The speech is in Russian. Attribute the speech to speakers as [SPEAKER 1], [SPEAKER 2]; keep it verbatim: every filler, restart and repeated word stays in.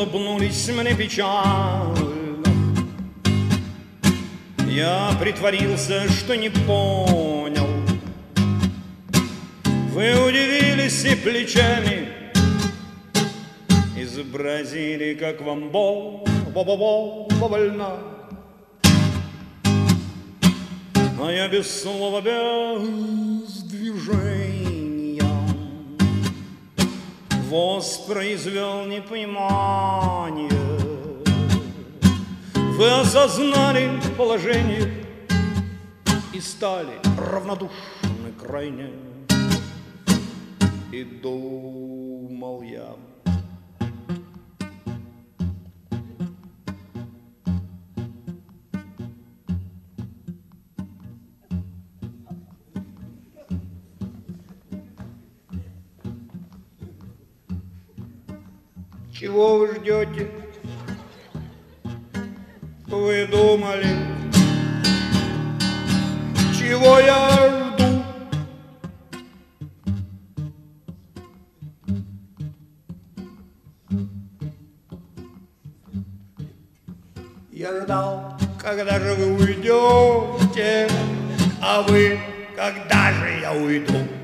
[SPEAKER 1] улыбнулись мне печально. Я притворился, что не понял. Вы удивились и плечами изобразили, как вам больно. А я без слова, без движения воспроизвел непонимание. Вы осознали положение и стали равнодушны крайне. И думал я: чего вы ждете? Вы думали, чего я жду? Я ждал, когда же вы уйдете, а вы, когда же я уйду?